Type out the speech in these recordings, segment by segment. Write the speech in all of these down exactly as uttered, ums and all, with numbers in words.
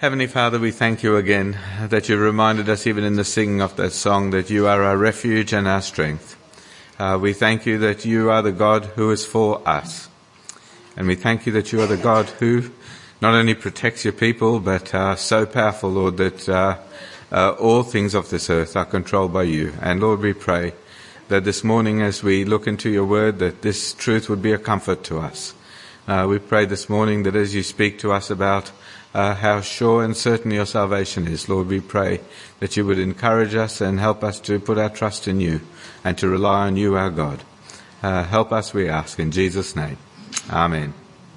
Heavenly Father, we thank you again that you reminded us even in the singing of that song that you are our refuge and our strength. Uh, we thank you that you are the God who is for us. And we thank you that you are the God who not only protects your people, but are so powerful, Lord, that uh, uh, all things of this earth are controlled by you. And Lord, we pray that this morning as we look into your word, that this truth would be a comfort to us. Uh, we pray this morning that as you speak to us about Uh, how sure and certain your salvation is, Lord, we pray that you would encourage us and help us to put our trust in you and to rely on you, our God. Uh, help us, we ask, in Jesus' name. Amen.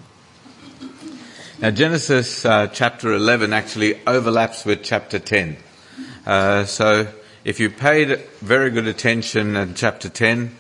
Now, Genesis uh, chapter eleven actually overlaps with chapter ten. Uh, so if you paid very good attention at chapter ten,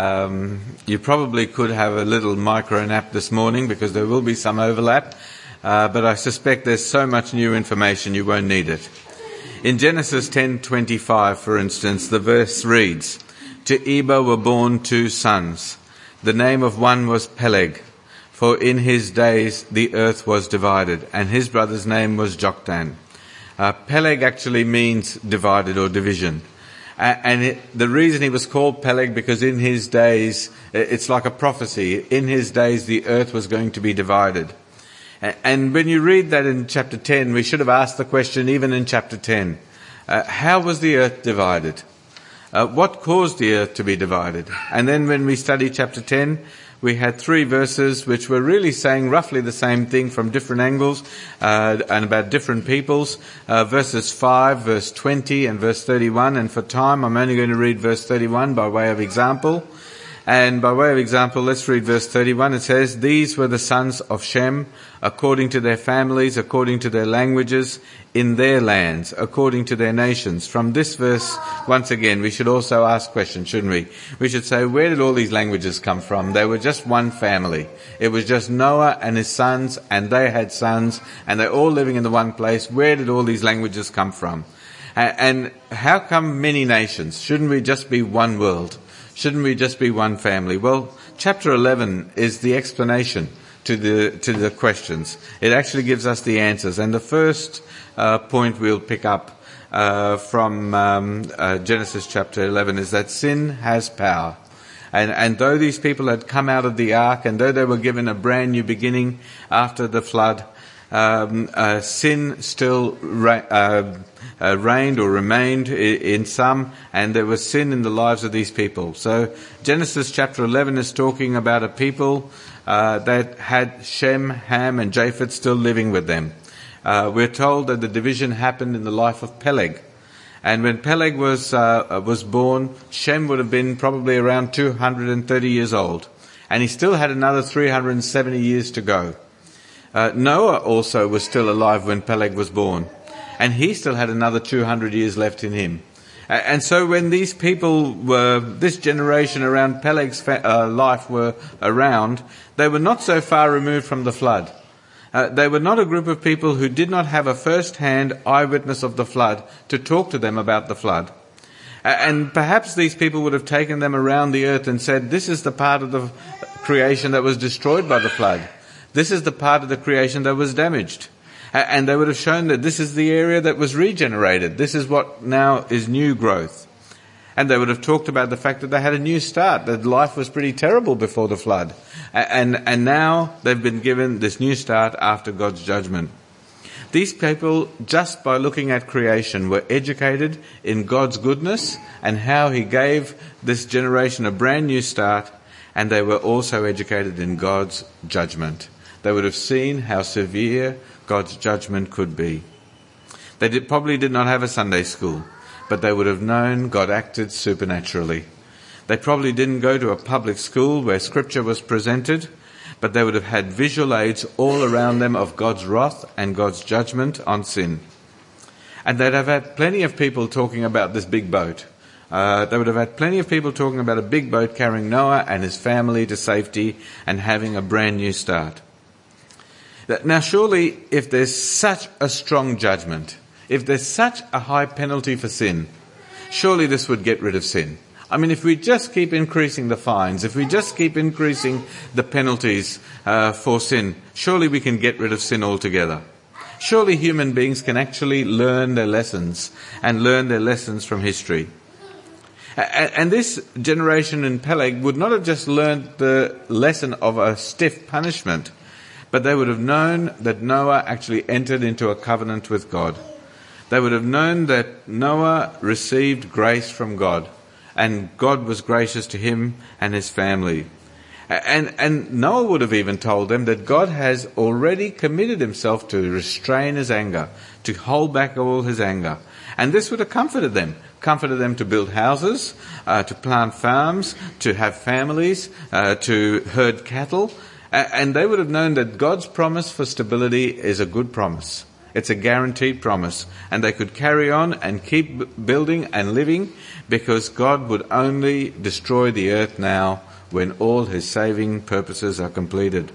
um, you probably could have a little micro nap this morning because there will be some overlap. Uh, but I suspect there's so much new information you won't need it. In Genesis ten twenty-five, for instance, the verse reads, "To Eber were born two sons. The name of one was Peleg, for in his days the earth was divided, and his brother's name was Joktan." Uh, Peleg actually means divided or division. Uh, and it, the reason he was called Peleg, because in his days, it's like a prophecy. In his days the earth was going to be divided. And when you read that in chapter ten, we should have asked the question even in chapter ten, uh, how was the earth divided? Uh, what caused the earth to be divided? And then when we study chapter ten, we had three verses which were really saying roughly the same thing from different angles uh, and about different peoples. Uh, verses five, verse twenty and verse thirty-one. And for time, I'm only going to read verse thirty-one by way of example. And by way of example, let's read verse thirty-one. It says, "These were the sons of Shem, according to their families, according to their languages, in their lands, according to their nations." From this verse, once again, we should also ask questions, shouldn't we? We should say, where did all these languages come from? They were just one family. It was just Noah and his sons, and they had sons, and they're all living in the one place. Where did all these languages come from? And how come many nations? Shouldn't we just be one world? Shouldn't we just be one family? Well, chapter eleven is the explanation to the to the questions. It actually gives us the answers. And the first uh, point we'll pick up uh, from um, uh, Genesis chapter eleven is that sin has power. And, and though these people had come out of the ark, and though they were given a brand new beginning after the flood, um, uh, sin still ra- uh, Uh, reigned or remained in some, and there was sin in the lives of these people. So Genesis chapter eleven is talking about a people uh, that had Shem, Ham and Japheth still living with them. Uh, we're told that the division happened in the life of Peleg. And when Peleg was uh, was born, Shem would have been probably around two hundred thirty years old. And he still had another three hundred seventy years to go. Uh, Noah also was still alive when Peleg was born. And he still had another two hundred years left in him. And so when these people were, this generation around Peleg's fa- uh, life were around, they were not so far removed from the flood. Uh, they were not a group of people who did not have a first-hand eyewitness of the flood to talk to them about the flood. And perhaps these people would have taken them around the earth and said, this is the part of the creation that was destroyed by the flood. This is the part of the creation that was damaged. And they would have shown that this is the area that was regenerated. This is what now is new growth. And they would have talked about the fact that they had a new start, that life was pretty terrible before the flood. And, and now they've been given this new start after God's judgment. These people, just by looking at creation, were educated in God's goodness and how he gave this generation a brand new start. And they were also educated in God's judgment. They would have seen how severe God's judgment could be. They did, probably did not have a Sunday school, but they would have known God acted supernaturally. They probably didn't go to a public school where scripture was presented, but they would have had visual aids all around them of God's wrath and God's judgment on sin. And they'd have had plenty of people talking about this big boat. Uh, they would have had plenty of people talking about a big boat carrying Noah and his family to safety and having a brand new start. Now surely, if there's such a strong judgment, if there's such a high penalty for sin, surely this would get rid of sin. I mean, if we just keep increasing the fines, if we just keep increasing the penalties uh, for sin, surely we can get rid of sin altogether. Surely human beings can actually learn their lessons and learn their lessons from history. And this generation in Peleg would not have just learned the lesson of a stiff punishment, but they would have known that Noah actually entered into a covenant with God. They would have known that Noah received grace from God, and God was gracious to him and his family. And, and Noah would have even told them that God has already committed himself to restrain his anger, to hold back all his anger. And this would have comforted them, comforted them to build houses, uh, to plant farms, to have families, uh, to herd cattle. And they would have known that God's promise for stability is a good promise. It's a guaranteed promise. And they could carry on and keep building and living because God would only destroy the earth now when all his saving purposes are completed.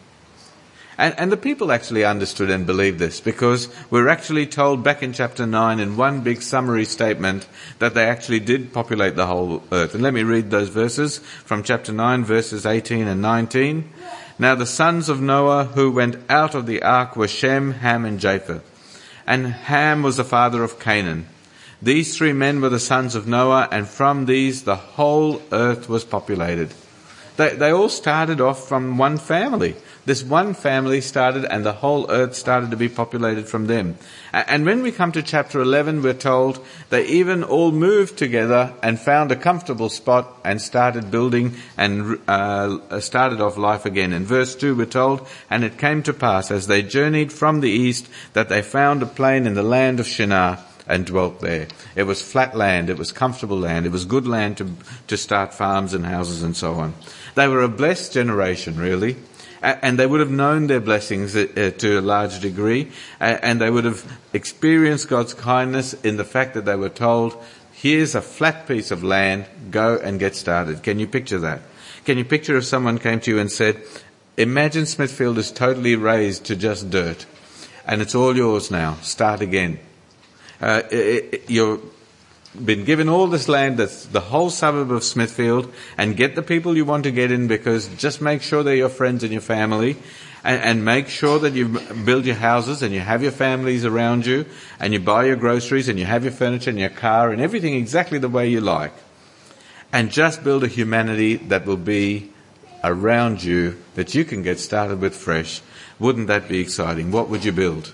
And, and the people actually understood and believed this because we're actually told back in chapter nine in one big summary statement that they actually did populate the whole earth. And let me read those verses from chapter nine, verses eighteen and nineteen. Now the sons of Noah who went out of the ark were Shem, Ham and Japheth. And Ham was the father of Canaan. These three men were the sons of Noah, and from these the whole earth was populated. They, they all started off from one family. This one family started and the whole earth started to be populated from them. And when we come to chapter eleven, we're told they even all moved together and found a comfortable spot and started building and uh, started off life again. In verse two we're told, and it came to pass as they journeyed from the east that they found a plain in the land of Shinar and dwelt there. It was flat land, it was comfortable land, it was good land to, to start farms and houses and so on. They were a blessed generation, really. And they would have known their blessings uh, to a large degree, uh, and they would have experienced God's kindness in the fact that they were told, here's a flat piece of land, go and get started. Can you picture that? Can you picture if someone came to you and said, imagine Smithfield is totally raised to just dirt, and it's all yours now, start again. Uh, it, it, you're been given all this land, that's the whole suburb of Smithfield, and get the people you want to get in, because just make sure they're your friends and your family, and, and make sure that you build your houses and you have your families around you, and you buy your groceries and you have your furniture and your car and everything exactly the way you like. And just build a humanity that will be around you, that you can get started with fresh. Wouldn't that be exciting? What would you build?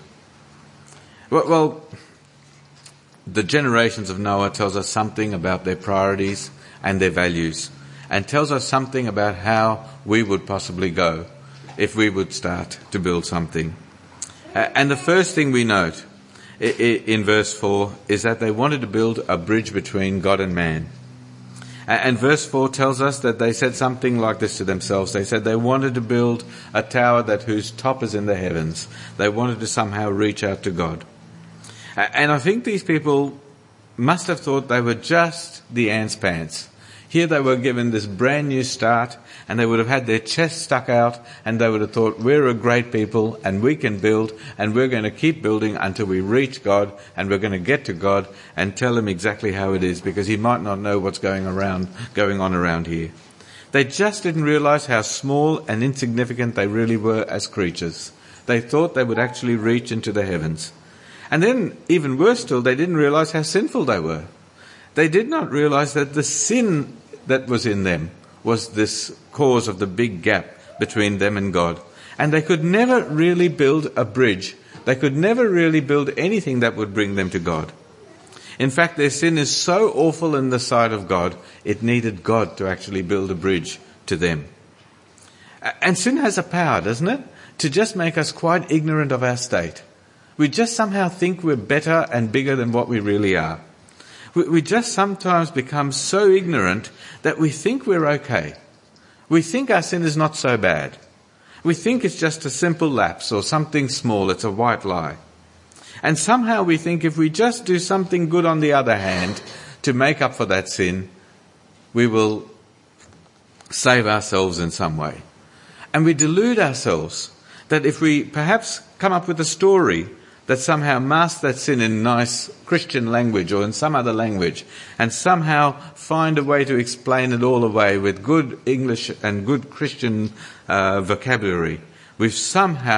Well, well the generations of Noah tells us something about their priorities and their values, and tells us something about how we would possibly go if we would start to build something. And the first thing we note in verse four is that they wanted to build a bridge between God and man. And verse four tells us that they said something like this to themselves. They said they wanted to build a tower that whose top is in the heavens. They wanted to somehow reach out to God. And I think these people must have thought they were just the ants' pants. Here they were given this brand new start, and they would have had their chests stuck out, and they would have thought, we're a great people and we can build, and we're going to keep building until we reach God, and we're going to get to God and tell him exactly how it is, because he might not know what's going around, going on around here. They just didn't realize how small and insignificant they really were as creatures. They thought they would actually reach into the heavens. And then, even worse still, they didn't realize how sinful they were. They did not realize that the sin that was in them was this cause of the big gap between them and God. And they could never really build a bridge. They could never really build anything that would bring them to God. In fact, their sin is so awful in the sight of God, it needed God to actually build a bridge to them. And sin has a power, doesn't it? To just make us quite ignorant of our state. We just somehow think we're better and bigger than what we really are. We, we just sometimes become so ignorant that we think we're okay. We think our sin is not so bad. We think it's just a simple lapse or something small, it's a white lie. And somehow we think if we just do something good on the other hand to make up for that sin, we will save ourselves in some way. And we delude ourselves that if we perhaps come up with a story that somehow masks that sin in nice Christian language or in some other language, and somehow find a way to explain it all away with good English and good Christian uh, vocabulary, we've somehow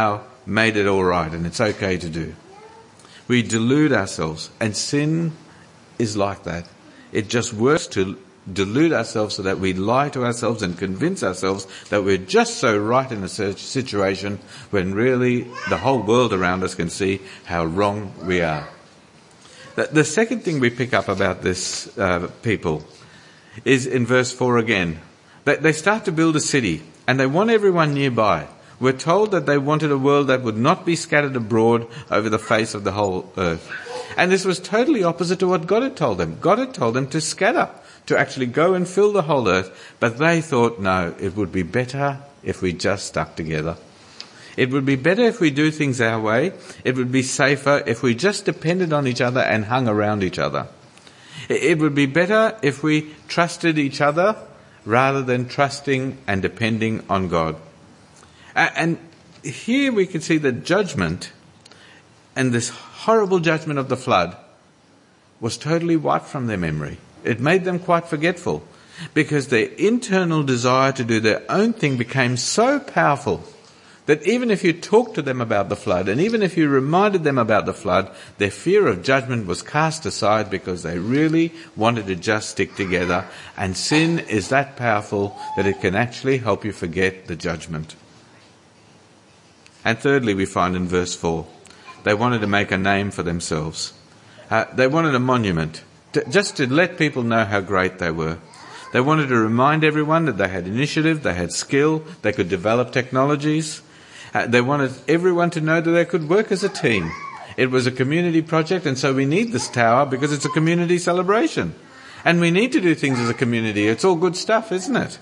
made it all right and it's okay to do. We delude ourselves, and sin is like that. It just works to delude ourselves so that we lie to ourselves and convince ourselves that we're just so right in a situation when really the whole world around us can see how wrong we are. The, the second thing we pick up about this uh, people is in verse four again. They, they start to build a city and they want everyone nearby. We're told that they wanted a world that would not be scattered abroad over the face of the whole earth. And this was totally opposite to what God had told them. God had told them to scatter, to actually go and fill the whole earth. But they thought, no, it would be better if we just stuck together. It would be better if we do things our way. It would be safer if we just depended on each other and hung around each other. It would be better if we trusted each other rather than trusting and depending on God. And here we can see that judgment and this horrible judgment of the flood was totally wiped from their memory. It made them quite forgetful because their internal desire to do their own thing became so powerful that even if you talked to them about the flood and even if you reminded them about the flood, their fear of judgment was cast aside because they really wanted to just stick together. And sin is that powerful that it can actually help you forget the judgment. And thirdly, we find in verse four, they wanted to make a name for themselves. Uh, they wanted a monument, to, just to let people know how great they were. They wanted to remind everyone that they had initiative, they had skill, they could develop technologies. Uh, they wanted everyone to know that they could work as a team. It was a community project, and so we need this tower because it's a community celebration. And we need to do things as a community. It's all good stuff, isn't it?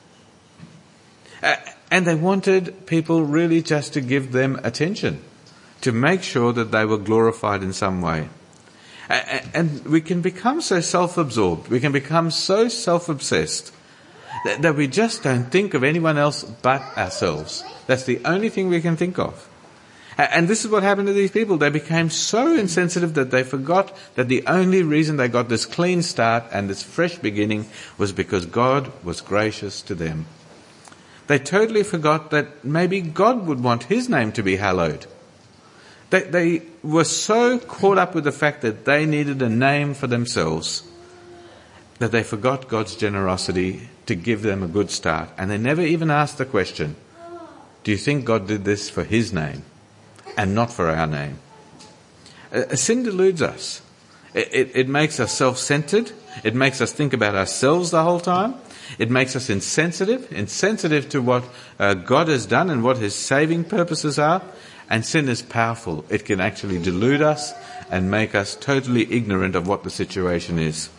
Uh, And they wanted people really just to give them attention, to make sure that they were glorified in some way. And we can become so self-absorbed, we can become so self-obsessed that we just don't think of anyone else but ourselves. That's the only thing we can think of. And this is what happened to these people. They became so insensitive that they forgot that the only reason they got this clean start and this fresh beginning was because God was gracious to them. They totally forgot that maybe God would want his name to be hallowed. They, they were so caught up with the fact that they needed a name for themselves that they forgot God's generosity to give them a good start. And they never even asked the question, do you think God did this for his name and not for our name? Uh, sin deludes us. It, it, it makes us self-centered. It makes us think about ourselves the whole time. It makes us insensitive, insensitive to what uh, God has done and what his saving purposes are. And sin is powerful. It can actually delude us and make us totally ignorant of what the situation is.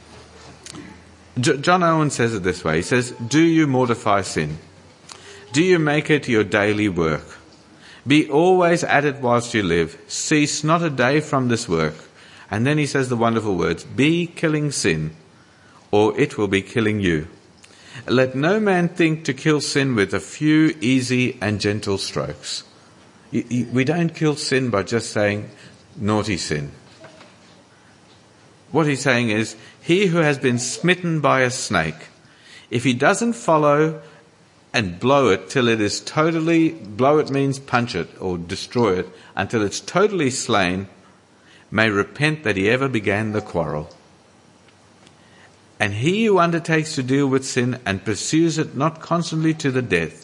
J- John Owen says it this way. He says, do you mortify sin? Do you make it your daily work? Be always at it whilst you live. Cease not a day from this work. And then he says the wonderful words, be killing sin, or it will be killing you. Let no man think to kill sin with a few easy and gentle strokes. We don't kill sin by just saying naughty sin. What he's saying is, he who has been smitten by a snake, if he doesn't follow and blow it till it is totally, blow it means punch it or destroy it, until it's totally slain, may repent that he ever began the quarrel. And he who undertakes to deal with sin and pursues it not constantly to the death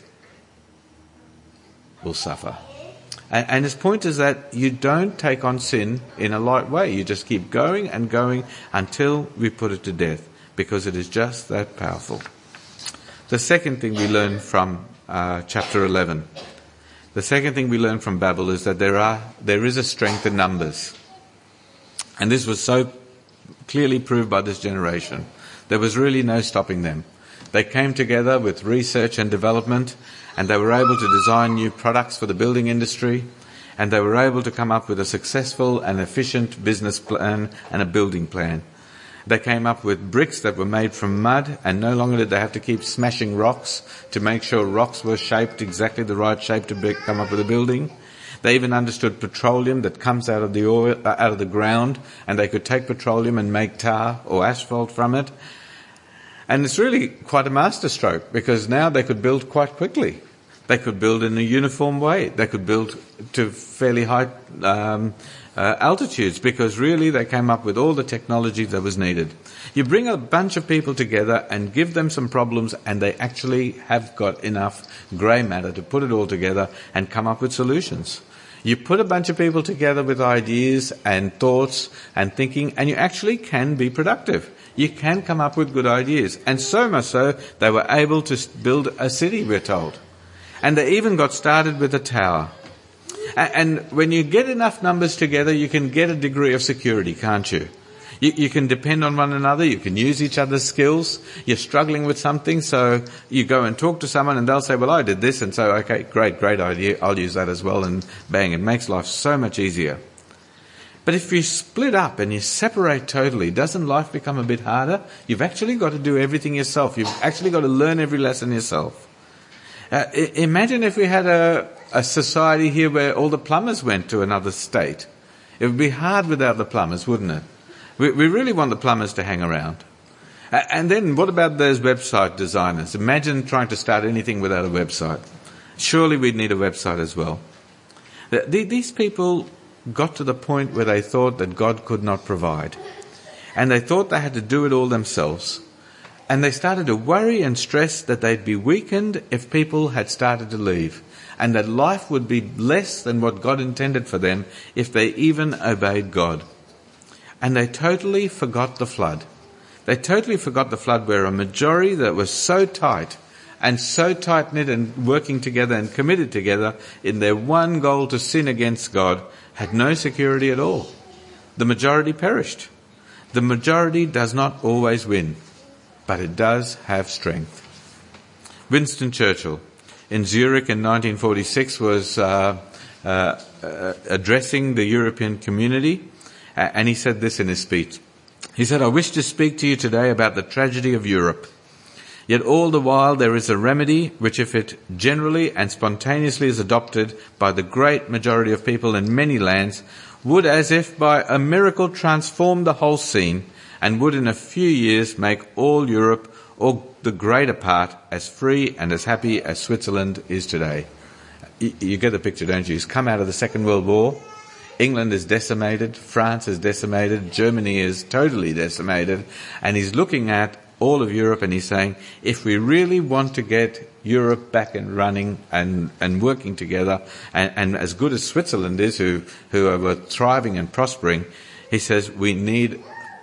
will suffer. And, and his point is that you don't take on sin in a light way. You just keep going and going until we put it to death, because it is just that powerful. The second thing we learn from uh, chapter eleven, the second thing we learn from Babel is that there are there is a strength in numbers. And this was so clearly proved by this generation. There was really no stopping them. They came together with research and development, and they were able to design new products for the building industry, and they were able to come up with a successful and efficient business plan and a building plan. They came up with bricks that were made from mud, and no longer did they have to keep smashing rocks to make sure rocks were shaped exactly the right shape to be, come up with a building. They even understood petroleum that comes out of the oil, uh, out of the ground, and they could take petroleum and make tar or asphalt from it. And it's really quite a masterstroke, because now they could build quite quickly. They could build in a uniform way. They could build to fairly high um, uh, altitudes, because really they came up with all the technology that was needed. You bring a bunch of people together and give them some problems, and they actually have got enough grey matter to put it all together and come up with solutions. You put a bunch of people together with ideas and thoughts and thinking, and you actually can be productive. You can come up with good ideas. And so much so, they were able to build a city, we're told. And they even got started with a tower. And when you get enough numbers together, you can get a degree of security, can't you? You, you can depend on one another. You can use each other's skills. You're struggling with something, so you go and talk to someone and they'll say, well, I did this. And so, okay, great, great idea. I'll use that as well. And bang, it makes life so much easier. But if you split up and you separate totally, doesn't life become a bit harder? You've actually got to do everything yourself. You've actually got to learn every lesson yourself. Uh, I- imagine if we had a, a society here where all the plumbers went to another state. It would be hard without the plumbers, wouldn't it? We, we really want the plumbers to hang around. Uh, and then what about those website designers? Imagine trying to start anything without a website. Surely we'd need a website as well. The, the, these people got to the point where they thought that God could not provide. And they thought they had to do it all themselves. And they started to worry and stress that they'd be weakened if people had started to leave, and that life would be less than what God intended for them if they even obeyed God. And they totally forgot the flood. They totally forgot the flood, where a majority that was so tight and so tight-knit and working together and committed together in their one goal to sin against God had no security at all. The majority perished. The majority does not always win, but it does have strength. Winston Churchill in Zurich in nineteen forty-six was uh, uh, uh, addressing the European community, uh, and he said this in his speech. He said, "I wish to speak to you today about the tragedy of Europe. Yet all the while there is a remedy which, if it generally and spontaneously is adopted by the great majority of people in many lands, would as if by a miracle transform the whole scene, and would in a few years make all Europe, or the greater part, as free and as happy as Switzerland is today." You, you get the picture, don't you? He's come out of the Second World War. England is decimated. France is decimated. Germany is totally decimated. And he's looking at all of Europe and he's saying, if we really want to get Europe back and running and, and working together, and, and as good as Switzerland is, who, who are thriving and prospering, he says, we need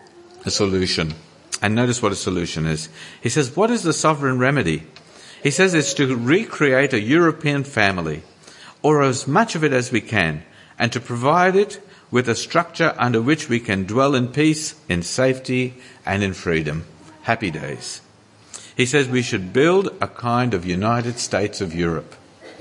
a solution. And notice what a solution is. He says, what is the sovereign remedy? He says it's to recreate a European family, or as much of it as we can, and to provide it with a structure under which we can dwell in peace, in safety, and in freedom. Happy days. He says we should build a kind of United States of Europe.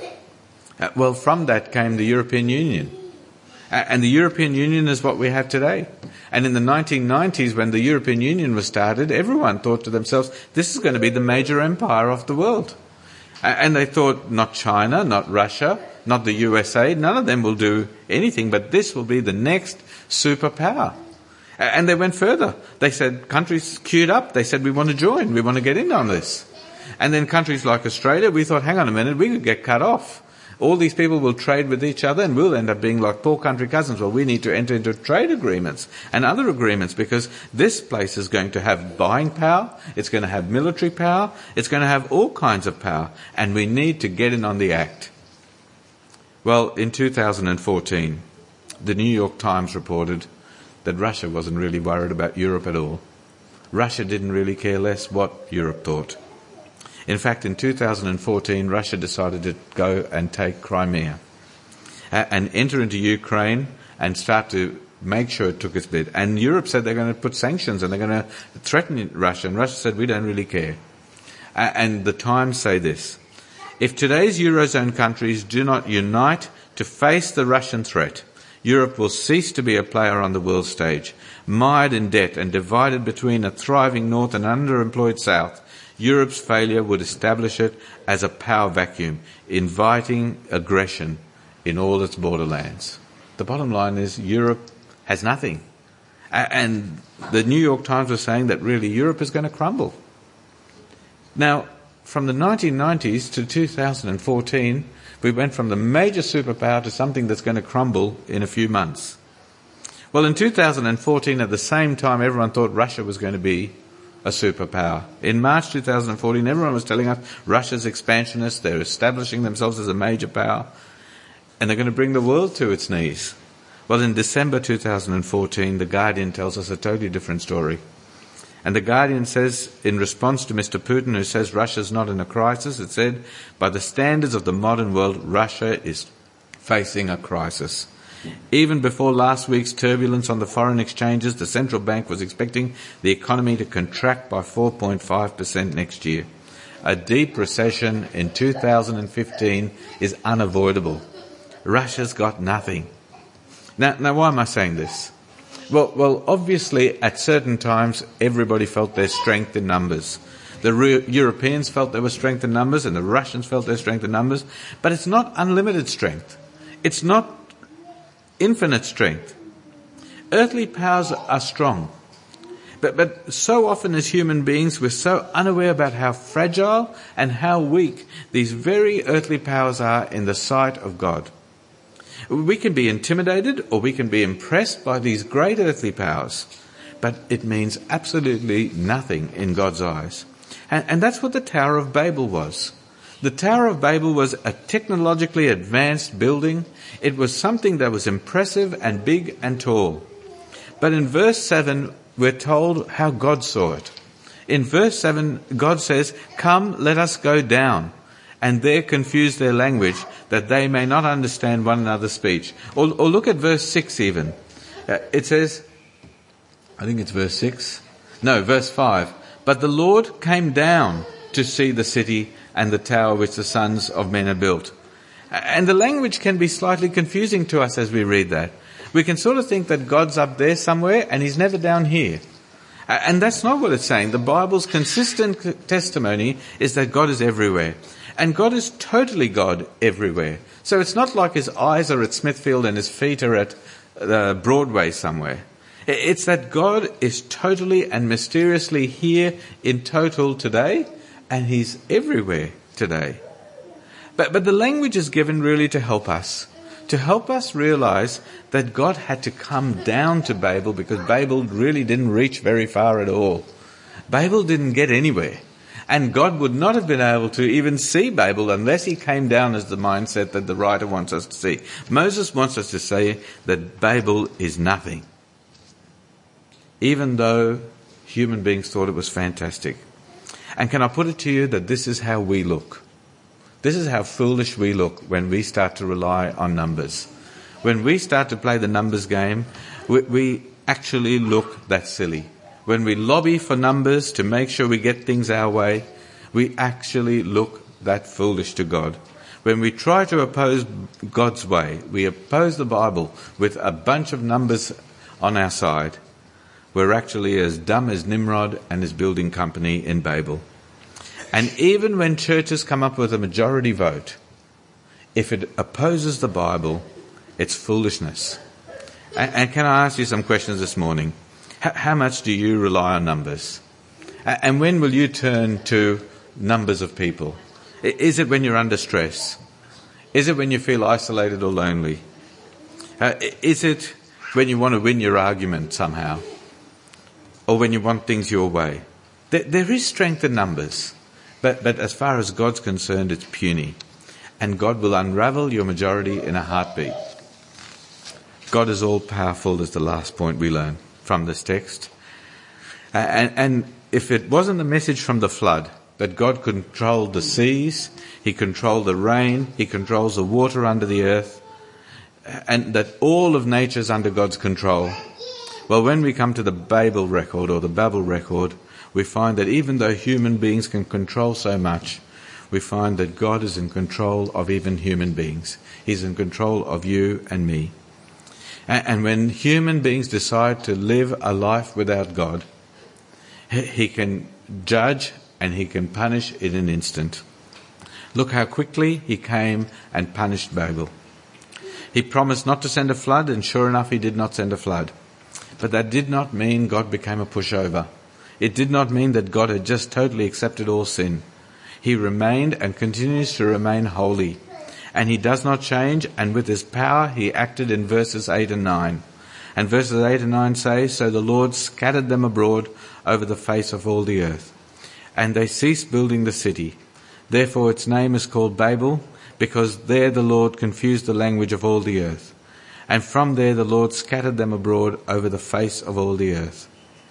Uh, well, from that came the European Union. And the European Union is what we have today. And in the nineteen nineties, when the European Union was started, everyone thought to themselves, this is going to be the major empire of the world. And they thought, not China, not Russia, not the U S A, none of them will do anything, but this will be the next superpower. And they went further. They said, countries queued up. They said, we want to join. We want to get in on this. And then countries like Australia, we thought, hang on a minute, we could get cut off. All these people will trade with each other and we'll end up being like poor country cousins. Well, we need to enter into trade agreements and other agreements, because this place is going to have buying power. It's going to have military power. It's going to have all kinds of power. And we need to get in on the act. Well, in two thousand fourteen, the New York Times reported that Russia wasn't really worried about Europe at all. Russia didn't really care less what Europe thought. In fact, in two thousand fourteen, Russia decided to go and take Crimea uh, and enter into Ukraine and start to make sure it took its bit. And Europe said they're going to put sanctions and they're going to threaten Russia. And Russia said, we don't really care. Uh, and the Times say this: if today's Eurozone countries do not unite to face the Russian threat, Europe will cease to be a player on the world stage. Mired in debt and divided between a thriving north and underemployed south, Europe's failure would establish it as a power vacuum, inviting aggression in all its borderlands. The bottom line is Europe has nothing. And the New York Times was saying that really Europe is going to crumble. Now, from the nineteen nineties to two thousand fourteen, we went from the major superpower to something that's going to crumble in a few months. Well, in two thousand fourteen, at the same time, everyone thought Russia was going to be a superpower. In March two thousand fourteen, everyone was telling us Russia's expansionists, they're establishing themselves as a major power, and they're going to bring the world to its knees. Well, in December two thousand fourteen, The Guardian tells us a totally different story. And The Guardian says, in response to Mister Putin, who says Russia's not in a crisis, it said, by the standards of the modern world, Russia is facing a crisis. Even before last week's turbulence on the foreign exchanges, the central bank was expecting the economy to contract by four point five percent next year. A deep recession in two thousand fifteen is unavoidable. Russia's got nothing. Now, now why am I saying this? Well, well, obviously, at certain times, everybody felt their strength in numbers. The Re- Europeans felt there was strength in numbers, and the Russians felt their strength in numbers. But it's not unlimited strength. It's not infinite strength. Earthly powers are strong. But, but so often as human beings, we're so unaware about how fragile and how weak these very earthly powers are in the sight of God. We can be intimidated or we can be impressed by these great earthly powers, but it means absolutely nothing in God's eyes. And, and that's what the Tower of Babel was. The Tower of Babel was a technologically advanced building. It was something that was impressive and big and tall. But in verse seven, we're told how God saw it. In verse seven, God says, "Come, let us go down, and there confuse their language, that they may not understand one another's speech." Or, or look at verse six even. Uh, it says, I think it's verse six. No, verse five. "But the Lord came down to see the city and the tower which the sons of men had built." And the language can be slightly confusing to us as we read that. We can sort of think that God's up there somewhere and he's never down here. And that's not what it's saying. The Bible's consistent testimony is that God is everywhere. And God is totally God everywhere. So it's not like his eyes are at Smithfield and his feet are at uh, Broadway somewhere. It's that God is totally and mysteriously here in total today, and he's everywhere today. But, but the language is given really to help us. To help us realize that God had to come down to Babel because Babel really didn't reach very far at all. Babel didn't get anywhere. And God would not have been able to even see Babel unless he came down as the mindset that the writer wants us to see. Moses wants us to say that Babel is nothing, even though human beings thought it was fantastic. And can I put it to you that this is how we look? This is how foolish we look when we start to rely on numbers. When we start to play the numbers game, we, we actually look that silly. When we lobby for numbers to make sure we get things our way, we actually look that foolish to God. When we try to oppose God's way, we oppose the Bible with a bunch of numbers on our side, we're actually as dumb as Nimrod and his building company in Babel. And even when churches come up with a majority vote, if it opposes the Bible, it's foolishness. And, and can I ask you some questions this morning? H- how much do you rely on numbers? A- and when will you turn to numbers of people? I- is it when you're under stress? Is it when you feel isolated or lonely? Uh, is it when you want to win your argument somehow? Or when you want things your way? There, there is strength in numbers. But, but as far as God's concerned, it's puny. And God will unravel your majority in a heartbeat. God is all-powerful is the last point we learn from this text. And, and if it wasn't the message from the flood, that God controlled the seas, he controlled the rain, he controls the water under the earth, and that all of nature's under God's control, well, when we come to the Babel record or the Babel record, we find that even though human beings can control so much, we find that God is in control of even human beings. He's in control of you and me. And when human beings decide to live a life without God, he can judge and he can punish in an instant. Look how quickly he came and punished Babel. He promised not to send a flood, and sure enough he did not send a flood. But that did not mean God became a pushover. It did not mean that God had just totally accepted all sin. He remained and continues to remain holy. And he does not change, and with his power he acted in verses eight and nine. And verses eight and nine say, "So the Lord scattered them abroad over the face of all the earth. And they ceased building the city. Therefore its name is called Babel, because there the Lord confused the language of all the earth. And from there the Lord scattered them abroad over the face of all the earth."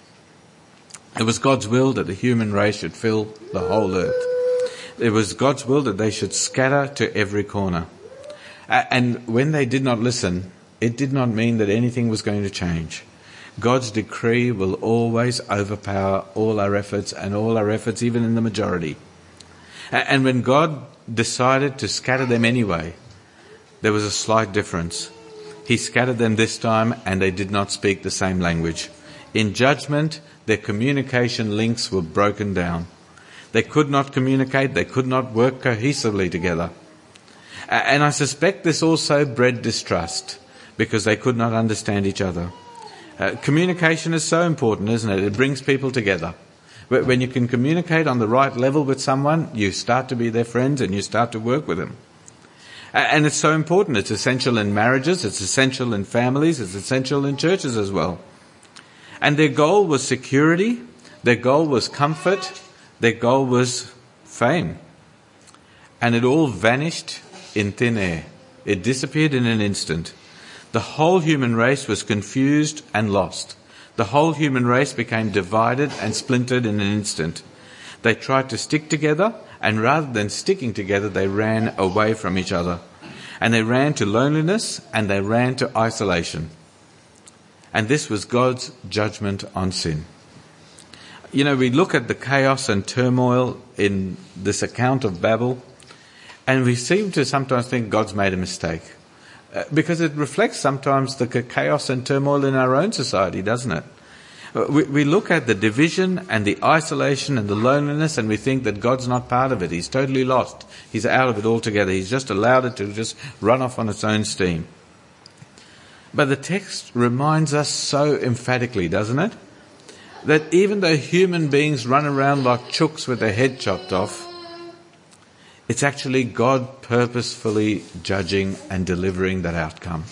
It was God's will that the human race should fill the whole earth. It was God's will that they should scatter to every corner. And when they did not listen, it did not mean that anything was going to change. God's decree will always overpower all our efforts, and all our efforts even in the majority. And when God decided to scatter them anyway, there was a slight difference. He scattered them this time, and they did not speak the same language. In judgment, their communication links were broken down. They could not communicate, they could not work cohesively together. And I suspect this also bred distrust, because they could not understand each other. Uh, communication is so important, isn't it? It brings people together. When you can communicate on the right level with someone, you start to be their friends and you start to work with them. And it's so important. It's essential in marriages, it's essential in families, it's essential in churches as well. And their goal was security, their goal was comfort, their goal was fame. And it all vanished in thin air. It disappeared in an instant. The whole human race was confused and lost. The whole human race became divided and splintered in an instant. They tried to stick together, and rather than sticking together, they ran away from each other. And they ran to loneliness, and they ran to isolation. And this was God's judgment on sin. You know, we look at the chaos and turmoil in this account of Babel, and we seem to sometimes think God's made a mistake. Uh, because it reflects sometimes the chaos and turmoil in our own society, doesn't it? Uh, we, we look at the division and the isolation and the loneliness, and we think that God's not part of it. He's totally lost. He's out of it altogether. He's just allowed it to just run off on its own steam. But the text reminds us so emphatically, doesn't it? That even though human beings run around like chooks with their head chopped off, it's actually God purposefully judging and delivering that outcome.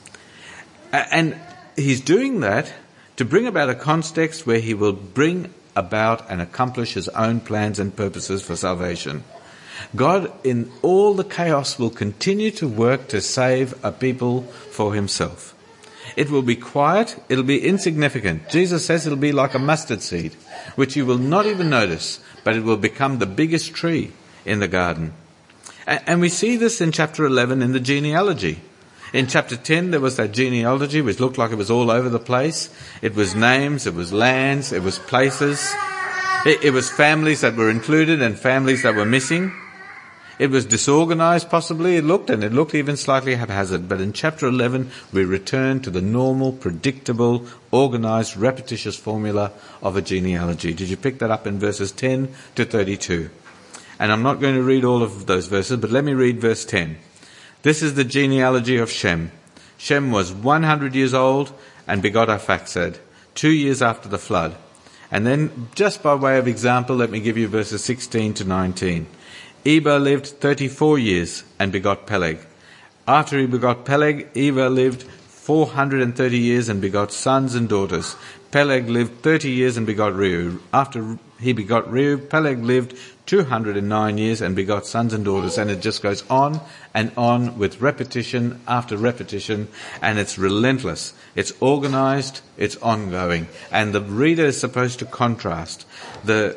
And he's doing that to bring about a context where he will bring about and accomplish his own plans and purposes for salvation. God, in all the chaos, will continue to work to save a people for himself. It will be quiet, it'll be insignificant. Jesus says it'll be like a mustard seed, which you will not even notice, but it will become the biggest tree in the garden. And we see this in chapter eleven in the genealogy. In chapter ten, there was that genealogy which looked like it was all over the place. It was names, it was lands, it was places. It, it was families that were included and families that were missing. It was disorganized, possibly, it looked, and it looked even slightly haphazard. But in chapter eleven, we return to the normal, predictable, organized, repetitious formula of a genealogy. Did you pick that up in verses ten to thirty-two? And I'm not going to read all of those verses, but let me read verse ten. This is the genealogy of Shem. Shem was one hundred years old and begot Arphaxad, two years after the flood. And then, just by way of example, let me give you verses sixteen to nineteen. Eber lived thirty-four years and begot Peleg. After he begot Peleg, Eber lived four hundred thirty years and begot sons and daughters. Peleg lived thirty years and begot Reu. After he begot Reu, Peleg lived two hundred nine years and begot sons and daughters. And it just goes on and on with repetition after repetition, and it's relentless. It's organized, it's ongoing. And the reader is supposed to contrast the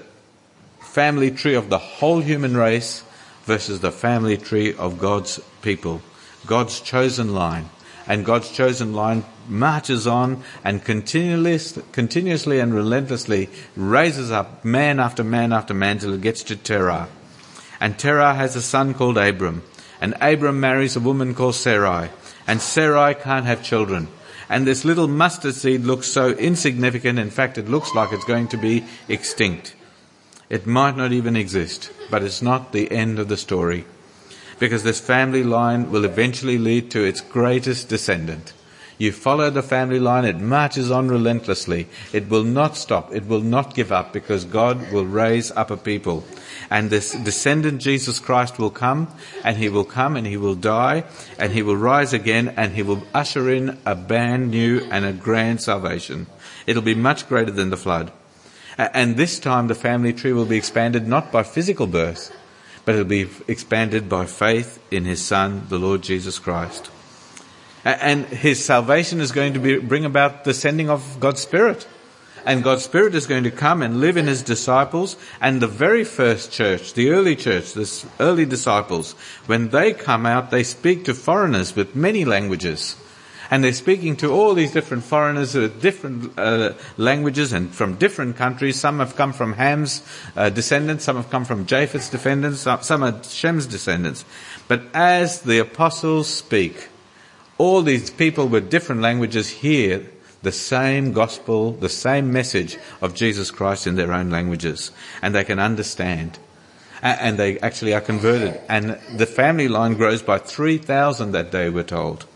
family tree of the whole human race versus the family tree of God's people, God's chosen line. And God's chosen line marches on and continuously, continuously and relentlessly raises up man after man after man till it gets to Terah. And Terah has a son called Abram. And Abram marries a woman called Sarai. And Sarai can't have children. And this little mustard seed looks so insignificant. In fact, it looks like it's going to be extinct. It might not even exist, but it's not the end of the story. Because this family line will eventually lead to its greatest descendant. You follow the family line, it marches on relentlessly. It will not stop. It will not give up, because God will raise up a people. And this descendant Jesus Christ will come, and he will come and he will die, and he will rise again, and he will usher in a brand new and a grand salvation. It'll be much greater than the flood. And this time the family tree will be expanded not by physical birth, but it'll be expanded by faith in his Son, the Lord Jesus Christ. And his salvation is going to be, bring about the sending of God's Spirit. And God's Spirit is going to come and live in his disciples. And the very first church, the early church, the early disciples, when they come out, they speak to foreigners with many languages. And they're speaking to all these different foreigners with different uh, languages and from different countries. Some have come from Ham's uh, descendants, some have come from Japheth's descendants, some are Shem's descendants. But as the apostles speak, all these people with different languages hear the same gospel, the same message of Jesus Christ in their own languages, and they can understand. And they actually are converted. And the family line grows by three thousand that day, we're told.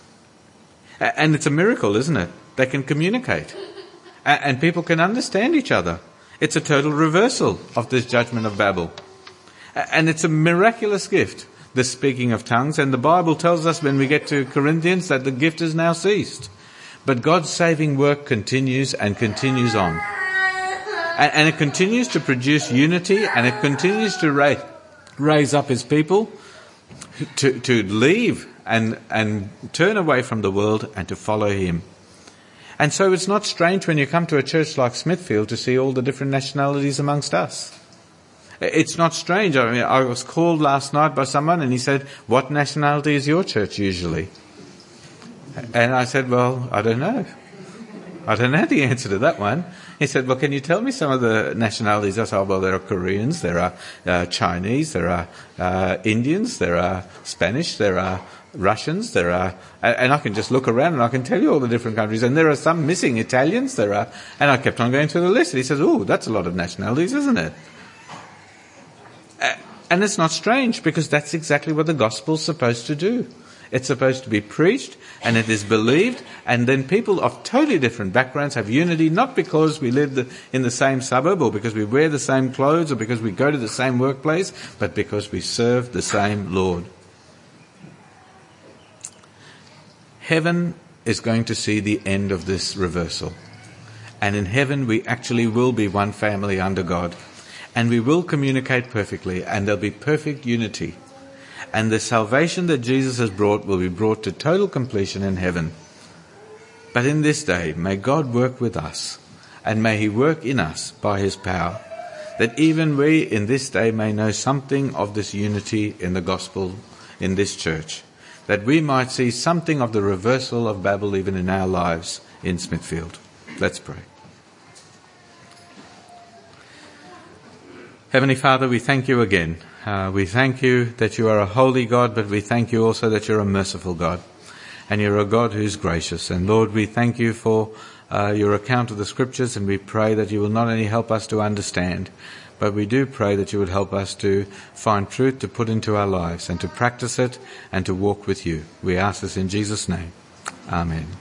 And it's a miracle, isn't it? They can communicate. And people can understand each other. It's a total reversal of this judgment of Babel. And it's a miraculous gift, the speaking of tongues. And the Bible tells us when we get to Corinthians that the gift is now ceased. But God's saving work continues and continues on. And it continues to produce unity, and it continues to raise, raise up his people to, to leave and, and turn away from the world and to follow him. And so it's not strange when you come to a church like Smithfield to see all the different nationalities amongst us. It's not strange. I mean, I was called last night by someone and he said, "What nationality is your church usually?" And I said, "Well, I don't know. I don't know the answer to that one." He said, "Well, can you tell me some of the nationalities?" I said, "Well, there are Koreans, there are uh, Chinese, there are uh, Indians, there are Spanish, there are Russians, there are..." And I can just look around and I can tell you all the different countries. And there are some missing Italians, there are... And I kept on going through the list. And he says, "Oh, that's a lot of nationalities, isn't it?" And it's not strange, because that's exactly what the gospel's supposed to do. It's supposed to be preached, and it is believed, and then people of totally different backgrounds have unity, not because we live the, in the same suburb, or because we wear the same clothes, or because we go to the same workplace, but because we serve the same Lord. Heaven is going to see the end of this reversal. And in heaven we actually will be one family under God. And we will communicate perfectly, and there'll be perfect unity. And the salvation that Jesus has brought will be brought to total completion in heaven. But in this day, may God work with us, and may he work in us by his power, that even we in this day may know something of this unity in the gospel in this church, that we might see something of the reversal of Babel even in our lives in Smithfield. Let's pray. Heavenly Father, we thank you again. Uh, we thank you that you are a holy God, but we thank you also that you're a merciful God. And you're a God who's gracious. And Lord, we thank you for uh, your account of the scriptures, and we pray that you will not only help us to understand, but we do pray that you would help us to find truth to put into our lives and to practice it and to walk with you. We ask this in Jesus' name. Amen.